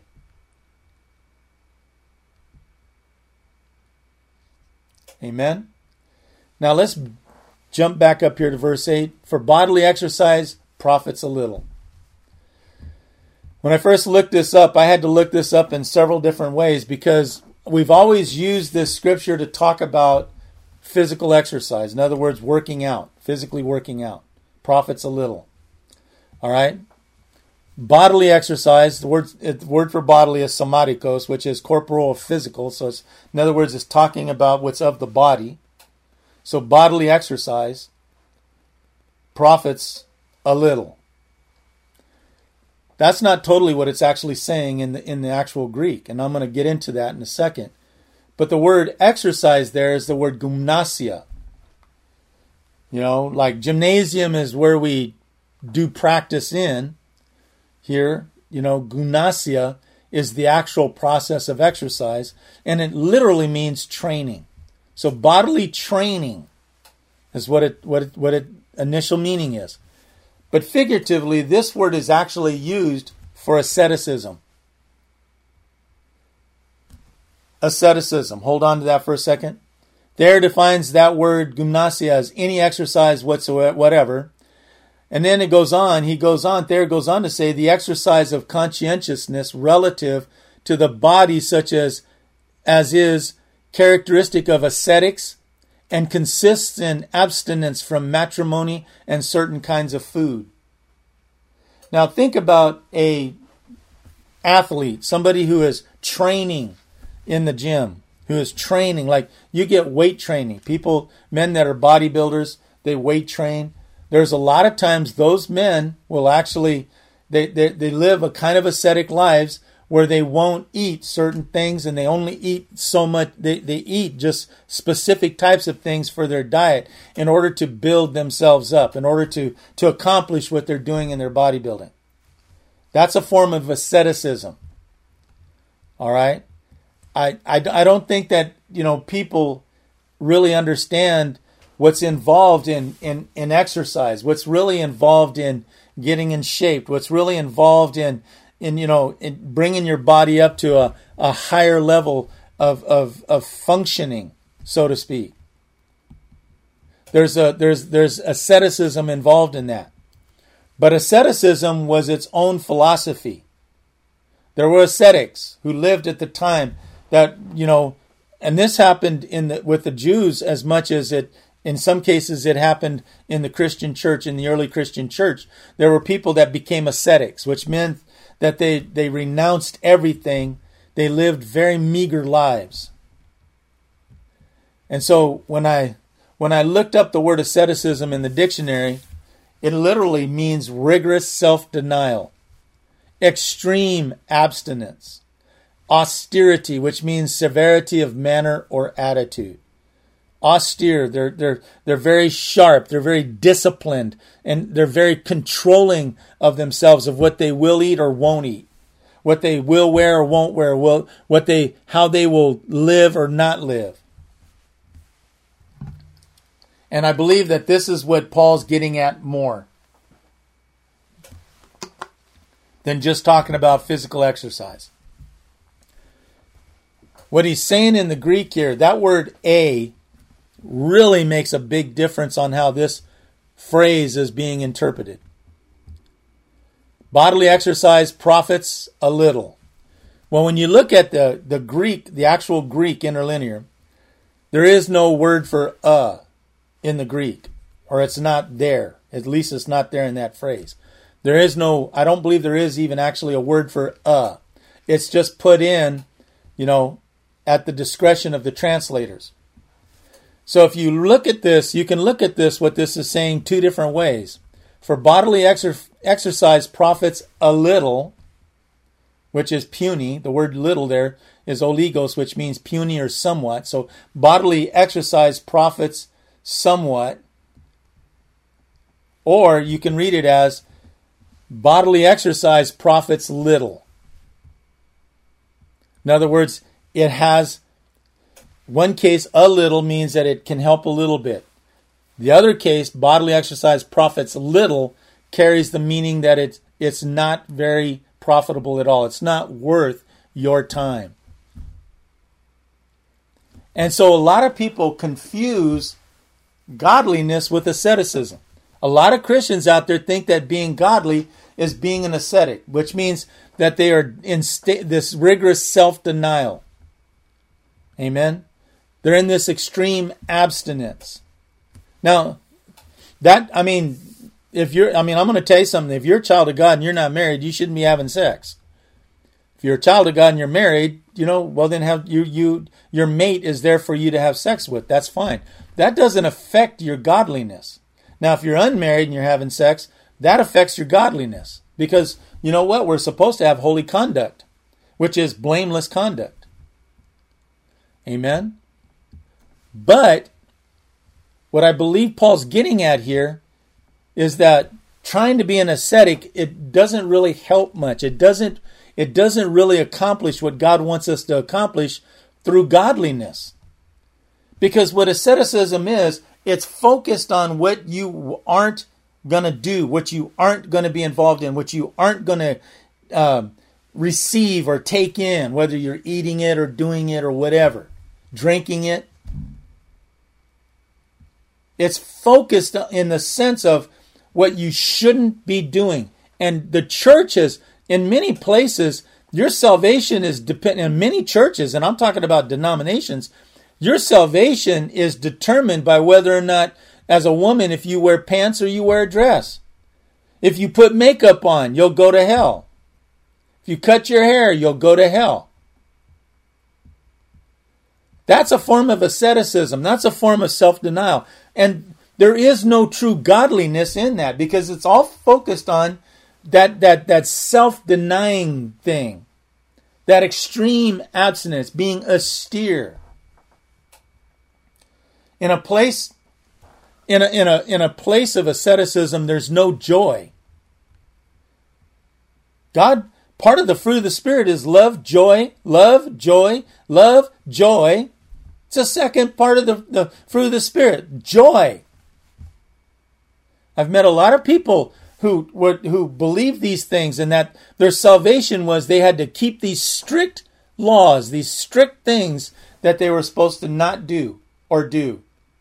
Amen. Now let's jump back up here to verse eight. For bodily exercise profits a little. When I first looked this up, I had to look this up in several different ways because we've always used this scripture to talk about physical exercise. In other words, working out, physically working out. Profits a little. All right? Bodily exercise, the word, the word for bodily is somatikos, which is corporal or physical. So it's, in other words, it's talking about what's of the body. So bodily exercise profits a little. That's not totally what it's actually saying in the in the actual Greek, and I'm going to get into that in a second. But the word exercise there is the word gymnasia. You know, like gymnasium is where we do practice in. Here, you know, gymnasia is the actual process of exercise, and it literally means training. So bodily training is what it what it, what it initial meaning is. But figuratively, this word is actually used for asceticism. Asceticism. Hold on to that for a second. There defines that word gymnasia as any exercise whatsoever, whatever. And then it goes on, he goes on, there goes on to say the exercise of conscientiousness relative to the body such as, as is characteristic of ascetics and consists in abstinence from matrimony and certain kinds of food. Now think about a athlete, somebody who is training in the gym, who is training, like you get weight training. People, men that are bodybuilders, they weight train. There's a lot of times those men will actually, they, they, they live a kind of ascetic lives where they won't eat certain things and they only eat so much, they, they eat just specific types of things for their diet in order to build themselves up, in order to, to accomplish what they're doing in their bodybuilding. That's a form of asceticism. All right? I, I, I don't think that, you know, people really understand what's involved in, in, in exercise, what's really involved in getting in shape, what's really involved in, in you know, in bringing your body up to a, a higher level of, of, of functioning, so to speak. There's a there's there's asceticism involved in that. But asceticism was its own philosophy. There were ascetics who lived at the time that, you know, and this happened in the, with the Jews as much as it, in some cases, it happened in the Christian church, in the early Christian church. There were people that became ascetics, which meant that they, they renounced everything. They lived very meager lives. And so when I when I looked up the word asceticism in the dictionary, it literally means rigorous self-denial, extreme abstinence, austerity, which means severity of manner or attitude. Austere, they're they're they're very sharp, they're very disciplined, and they're very controlling of themselves, of what they will eat or won't eat, what they will wear or won't wear, will what they how they will live or not live. And I believe that this is what Paul's getting at more than just talking about physical exercise. What he's saying in the Greek here, that word "a" really makes a big difference on how this phrase is being interpreted. Bodily exercise profits a little. Well, when you look at the, the Greek, the actual Greek interlinear, there is no word for "a" in the Greek, or it's not there. At least it's not there in that phrase. There is no, I don't believe there is even actually a word for "a." It's just put in, you know, at the discretion of the translators. So if you look at this, you can look at this, what this is saying, two different ways. For bodily exer- exercise profits a little, which is puny. The word little there is oligos, which means puny or somewhat. So bodily exercise profits somewhat. Or you can read it as bodily exercise profits little. In other words, it has, one case, a little means that it can help a little bit. The other case, bodily exercise profits little, carries the meaning that it's, it's not very profitable at all. It's not worth your time. And so a lot of people confuse godliness with asceticism. A lot of Christians out there think that being godly is being an ascetic, which means that they are in sta- this rigorous self-denial. Amen? They're in this extreme abstinence. Now, that, I mean, if you're, I mean, I'm going to tell you something. If you're a child of God and you're not married, you shouldn't be having sex. If you're a child of God and you're married, you know, well then have you, you, your mate is there for you to have sex with. That's fine. That doesn't affect your godliness. Now, if you're unmarried and you're having sex, that affects your godliness. Because, you know what? We're supposed to have holy conduct, which is blameless conduct. Amen? But what I believe Paul's getting at here is that trying to be an ascetic, it doesn't really help much. It doesn't, it doesn't really accomplish what God wants us to accomplish through godliness. Because what asceticism is, it's focused on what you aren't going to do, what you aren't going to be involved in, what you aren't going to uh, receive or take in, whether you're eating it or doing it or whatever, drinking it. It's focused in the sense of what you shouldn't be doing. And the churches, in many places, your salvation is dependent, in many churches, and I'm talking about denominations, your salvation is determined by whether or not, as a woman, if you wear pants or you wear a dress. If you put makeup on, you'll go to hell. If you cut your hair, you'll go to hell. That's a form of asceticism. That's a form of self-denial. And there is no true godliness in that because it's all focused on that, that, that self-denying thing. That extreme abstinence, being austere. In a place, in a, in a, in a place of asceticism, there's no joy. God, part of the fruit of the Spirit is love, joy, love, joy, love, joy. It's a second part of the, the fruit of the Spirit, joy. I've met a lot of people who were, who believe these things and that their salvation was they had to keep these strict laws, these strict things that they were supposed to not do or do.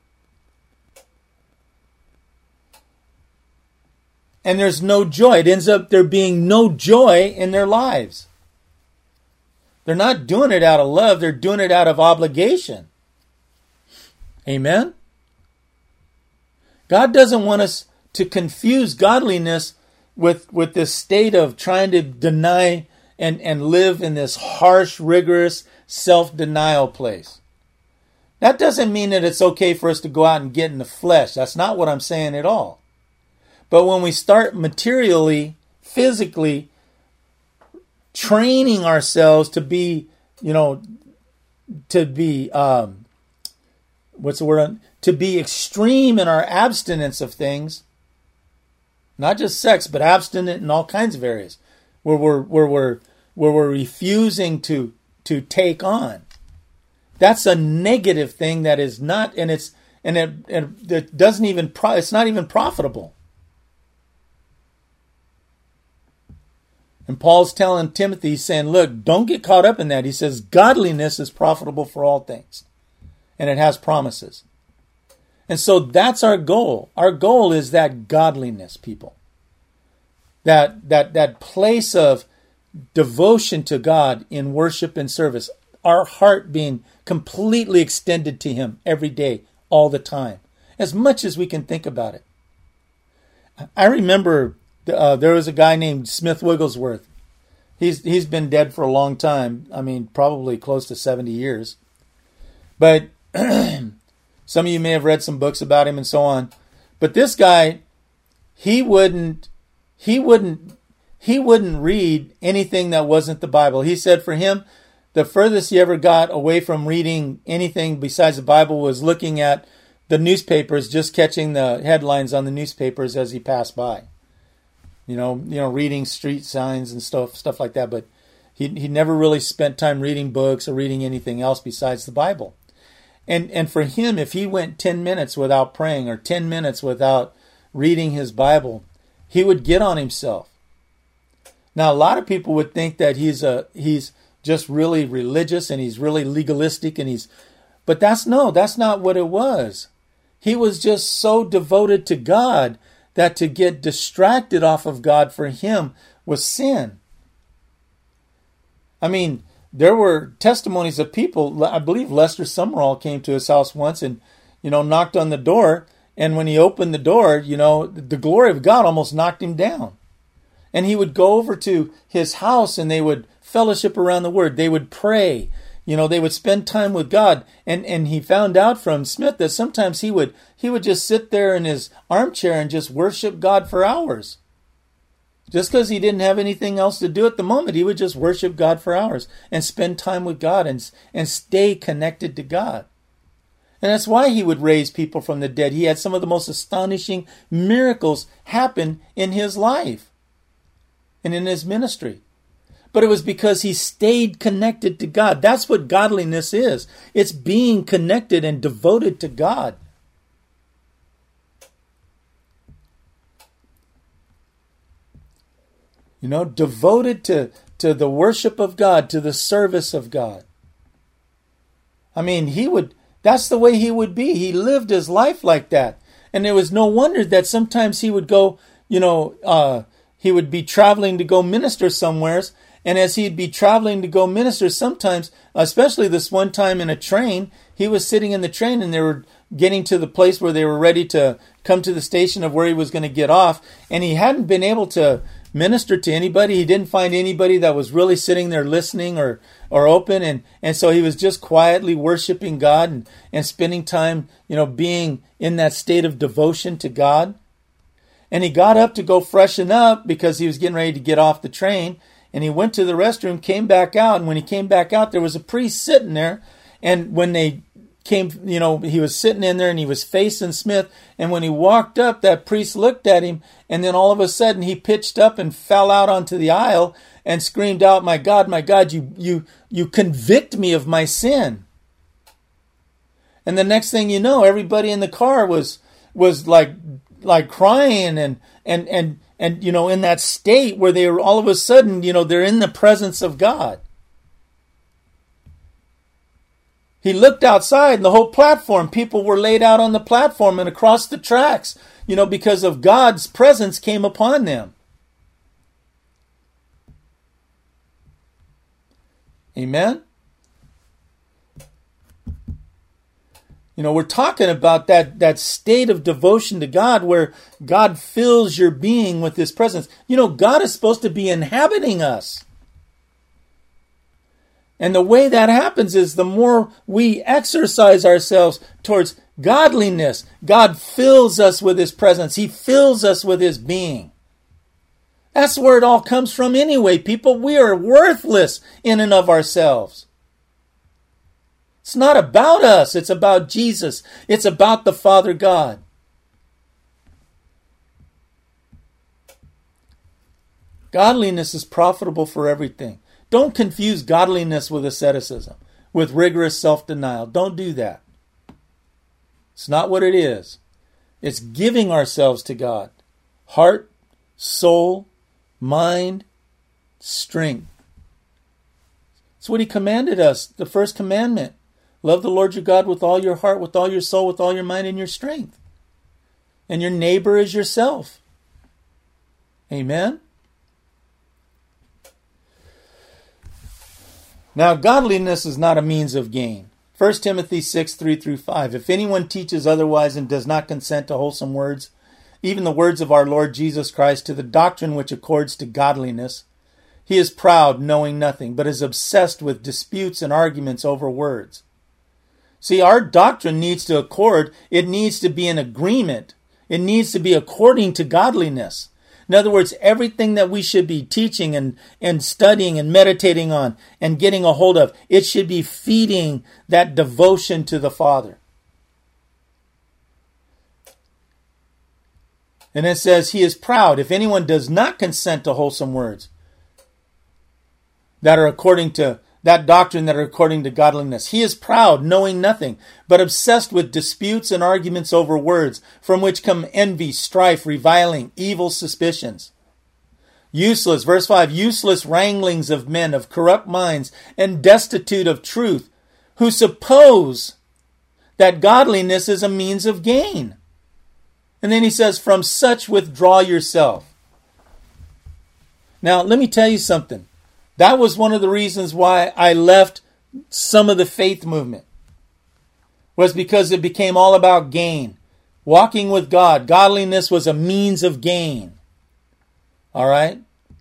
And there's no joy. It ends up there being no joy in their lives. They're not doing it out of love. They're doing it out of obligation. Amen? God doesn't want us to confuse godliness with, with this state of trying to deny and, and live in this harsh, rigorous, self-denial place. That doesn't mean that it's okay for us to go out and get in the flesh. That's not what I'm saying at all. But when we start materially, physically, training ourselves to be, you know, to be, um, what's the word? To be extreme in our abstinence of things, not just sex, but abstinent in all kinds of areas, where we're where we're where we're refusing to to take on. That's a negative thing that is not, and it's and it, and it doesn't even pro, it's not even profitable. And Paul's telling Timothy, he's saying, look, don't get caught up in that. He says, godliness is profitable for all things. And it has promises. And so that's our goal. Our goal is that godliness, people. That, that, that place of devotion to God in worship and service. Our heart being completely extended to Him every day, all the time. As much as we can think about it. I remember... Uh, there was a guy named Smith Wigglesworth. He's he's been dead for a long time. I mean, probably close to seventy years. But some of you may have read some books about him and so on. But this guy, he wouldn't he wouldn't he wouldn't read anything that wasn't the Bible. He said for him, the furthest he ever got away from reading anything besides the Bible was looking at the newspapers, just catching the headlines on the newspapers as he passed by. You know, you know, reading street signs and stuff, stuff like that. But he he never really spent time reading books or reading anything else besides the Bible. And and for him, if he went ten minutes without praying or ten minutes without reading his Bible, he would get on himself. Now, a lot of people would think that he's a he's just really religious and he's really legalistic and he's, but that's no, that's not what it was. He was just so devoted to God that to get distracted off of God for him was sin. I mean, there were testimonies of people. I believe Lester Summerall came to his house once and, you know, knocked on the door. And when he opened the door, you know, the glory of God almost knocked him down. And he would go over to his house and they would fellowship around the Word. They would pray. You know, they would spend time with God. And, and he found out from Smith that sometimes he would he would just sit there in his armchair and just worship God for hours. Just because he didn't have anything else to do at the moment, he would just worship God for hours and spend time with God and, and stay connected to God. And that's why he would raise people from the dead. He had some of the most astonishing miracles happen in his life and in his ministry. But it was because he stayed connected to God. That's what godliness is. It's being connected and devoted to God. You know, devoted to, to the worship of God, to the service of God. I mean, he would, that's the way he would be. He lived his life like that. And there was no wonder that sometimes he would go, you know, uh, he would be traveling to go minister somewheres. And as he'd be traveling to go minister, sometimes, especially this one time in a train, he was sitting in the train and they were getting to the place where they were ready to come to the station of where he was going to get off. And he hadn't been able to minister to anybody. He didn't find anybody that was really sitting there listening or, or open. And, and so he was just quietly worshiping God and, and spending time, you know, being in that state of devotion to God. And he got up to go freshen up because he was getting ready to get off the train. And he went to the restroom, came back out. And when he came back out, there was a priest sitting there. And when they came, you know, he was sitting in there and he was facing Smith. And when he walked up, that priest looked at him. And then all of a sudden he pitched up and fell out onto the aisle and screamed out, "My God, my God, you, you, you convict me of my sin." And the next thing you know, everybody in the car was, was like, like crying and, and, and, and, you know, in that state where they were all of a sudden, you know, they're in the presence of God. He looked outside and the whole platform, people were laid out on the platform and across the tracks, you know, because of God's presence came upon them. Amen? You know, we're talking about that, that state of devotion to God where God fills your being with His presence. You know, God is supposed to be inhabiting us. And the way that happens is the more we exercise ourselves towards godliness, God fills us with His presence. He fills us with His being. That's where it all comes from anyway, people. We are worthless in and of ourselves. It's not about us. It's about Jesus. It's about the Father God. Godliness is profitable for everything. Don't confuse godliness with asceticism, with rigorous self-denial. Don't do that. It's not what it is. It's giving ourselves to God. Heart, soul, mind, strength. It's what He commanded us, the first commandment. Love the Lord your God with all your heart, with all your soul, with all your mind, and your strength. And your neighbor is yourself. Amen? Now, godliness is not a means of gain. First Timothy six, three through five. If anyone teaches otherwise and does not consent to wholesome words, even the words of our Lord Jesus Christ, to the doctrine which accords to godliness, he is proud, knowing nothing, but is obsessed with disputes and arguments over words. See, our doctrine needs to accord. It needs to be in agreement. It needs to be according to godliness. In other words, everything that we should be teaching and, and studying and meditating on and getting a hold of, it should be feeding that devotion to the Father. And it says, he is proud if anyone does not consent to wholesome words. that are according to that doctrine that are according to godliness. He is proud, knowing nothing, but obsessed with disputes and arguments over words, from which come envy, strife, reviling, evil suspicions. Useless, verse five, useless wranglings of men of corrupt minds and destitute of truth, who suppose that godliness is a means of gain. And then he says, from such withdraw yourself. Now, let me tell you something. That was one of the reasons why I left some of the faith movement, was because it became all about gain. Walking with God, godliness was a means of gain. All right?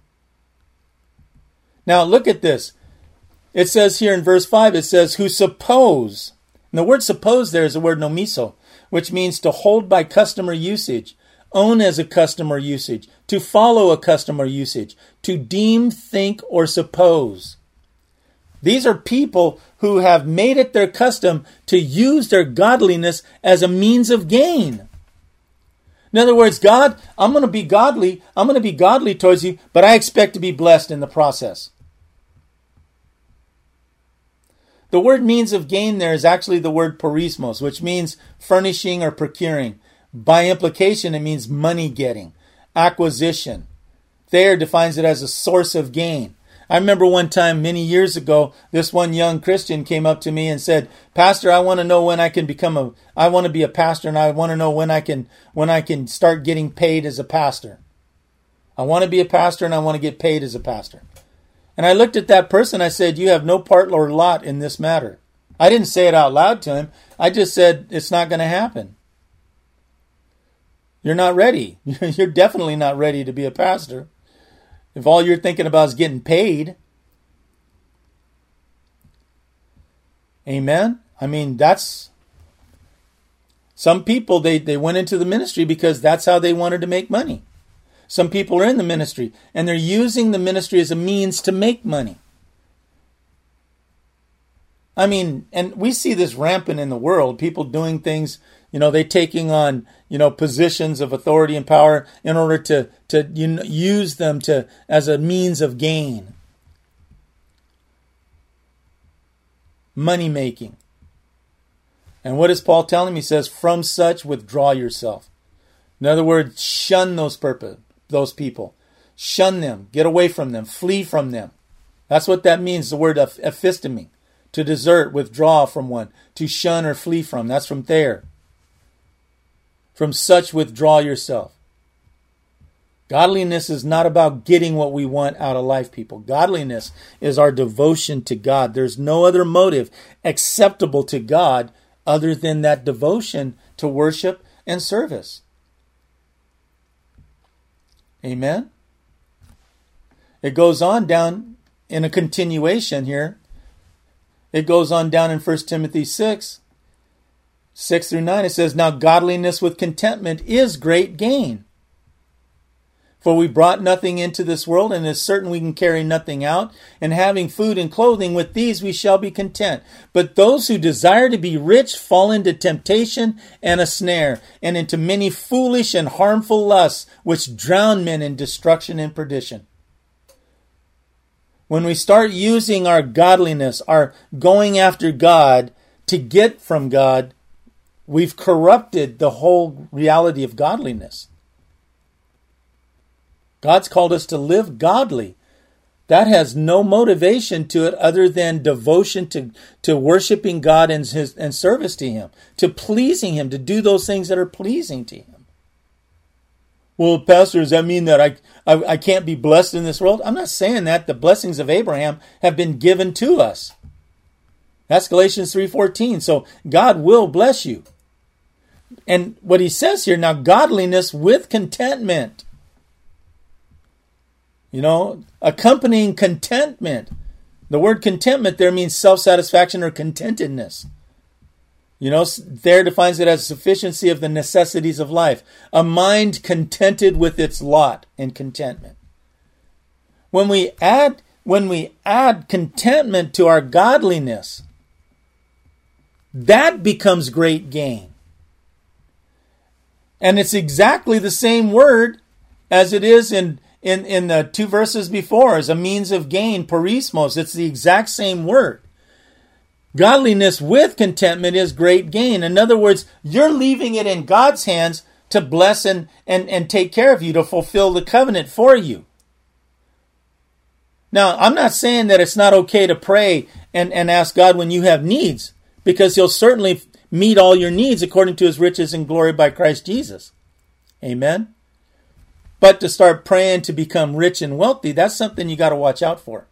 Now, look at this. It says here in verse five, it says, who suppose. And the word suppose there is the word nomiso, which means to hold by customer usage, own as a customer usage, to follow a customer usage, to deem, think, or suppose. These are people who have made it their custom to use their godliness as a means of gain. In other words, God, I'm going to be godly, I'm going to be godly towards you, but I expect to be blessed in the process. The word means of gain there is actually the word porismos, which means furnishing or procuring. By implication, it means money getting, acquisition. Thayer defines it as a source of gain. I remember one time many years ago, this one young Christian came up to me and said, Pastor, I want to know when I can become a, I want to be a pastor, and I want to know when I can, when I can start getting paid as a pastor. I want to be a pastor and I want to get paid as a pastor. And I looked at that person, I said, you have no part or lot in this matter. I didn't say it out loud to him. I just said, it's not going to happen. You're not ready. You're definitely not ready to be a pastor. If all you're thinking about is getting paid. Amen? I mean, that's... Some people, they, they went into the ministry because that's how they wanted to make money. Some people are in the ministry, and they're using the ministry as a means to make money. I mean, and we see this rampant in the world. People doing things, you know, they taking on, you know, positions of authority and power in order to, to you know, use them to as a means of gain. Money making. And what is Paul telling him? He says, from such withdraw yourself. In other words, shun those purpose, those people. Shun them. Get away from them. Flee from them. That's what that means, the word ephistemi. To desert, withdraw from one. To shun or flee from. That's from Thayer. From such withdraw yourself. Godliness is not about getting what we want out of life, people. Godliness is our devotion to God. There's no other motive acceptable to God other than that devotion to worship and service. Amen? It goes on down in a continuation here. It goes on down in First Timothy six, six through nine. It says, now godliness with contentment is great gain. For we brought nothing into this world, and it is certain we can carry nothing out. And having food and clothing, with these we shall be content. But those who desire to be rich fall into temptation and a snare, and into many foolish and harmful lusts, which drown men in destruction and perdition. When we start using our godliness, our going after God to get from God, we've corrupted the whole reality of godliness. God's called us to live godly. That has no motivation to it other than devotion to, to worshiping God and his and service to Him, to pleasing Him, to do those things that are pleasing to Him. Well, Pastor, does that mean that I, I, I can't be blessed in this world? I'm not saying that. The blessings of Abraham have been given to us. That's Galatians three fourteen. So God will bless you. And what he says here, now godliness with contentment. You know, accompanying contentment. The word contentment there means self-satisfaction or contentedness. You know, there defines it as sufficiency of the necessities of life. A mind contented with its lot in contentment. When we add, when we add contentment to our godliness, that becomes great gain. And it's exactly the same word as it is in in, in the two verses before as a means of gain, perismos. It's the exact same word. Godliness with contentment is great gain. In other words, you're leaving it in God's hands to bless and, and, and take care of you, to fulfill the covenant for you. Now, I'm not saying that it's not okay to pray and, and ask God when you have needs, because he'll certainly meet all your needs according to his riches and glory by Christ Jesus. Amen? But to start praying to become rich and wealthy, that's something you got to watch out for.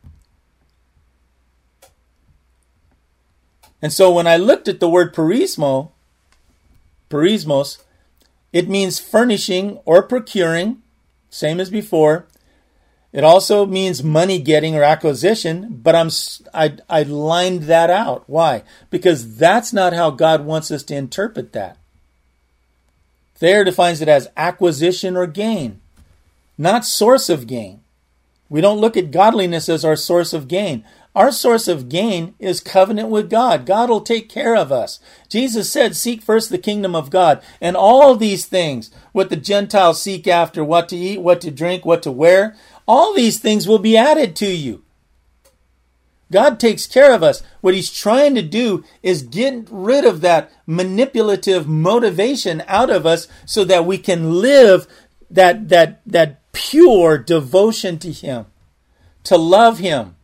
And so when I looked at the word perismo, perismos, it means furnishing or procuring, same as before. It also means money getting or acquisition, but I'm I, I lined that out. Why? Because that's not how God wants us to interpret that. Thayer defines it as acquisition or gain, not source of gain. We don't look at godliness as our source of gain. Our source of gain is covenant with God. God will take care of us. Jesus said, seek first the kingdom of God. And all these things, what the Gentiles seek after, what to eat, what to drink, what to wear, all these things will be added to you. God takes care of us. What he's trying to do is get rid of that manipulative motivation out of us so that we can live that, that, that pure devotion to him, to love him,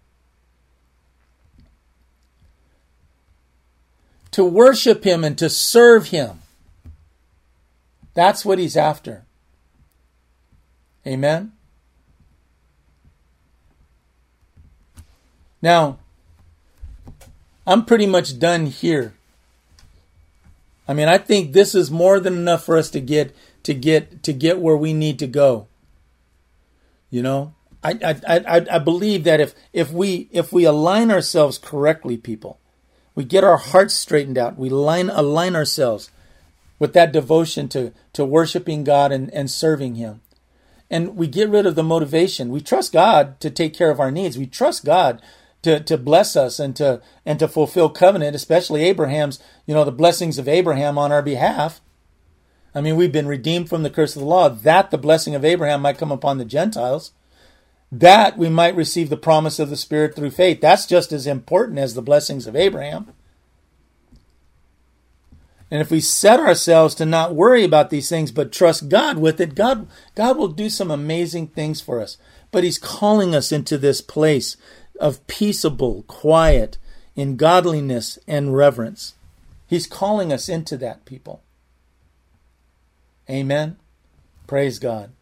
to worship him and to serve him. That's what he's after. Amen? Now, I'm pretty much done here. I mean, I think this is more than enough for us to get to get to get where we need to go. You know, I I I, I believe that if if we if we align ourselves correctly, people, we get our hearts straightened out, we line align ourselves with that devotion to to worshiping God and, and serving him. And we get rid of the motivation. We trust God to take care of our needs. We trust God to, to bless us and to and to fulfill covenant, especially Abraham's, you know, the blessings of Abraham on our behalf. I mean, we've been redeemed from the curse of the law, that the blessing of Abraham might come upon the Gentiles, that we might receive the promise of the Spirit through faith. That's just as important as the blessings of Abraham. And if we set ourselves to not worry about these things, but trust God with it, God, God will do some amazing things for us. But he's calling us into this place of peaceable, quiet, in godliness and reverence. He's calling us into that, people. Amen. Praise God.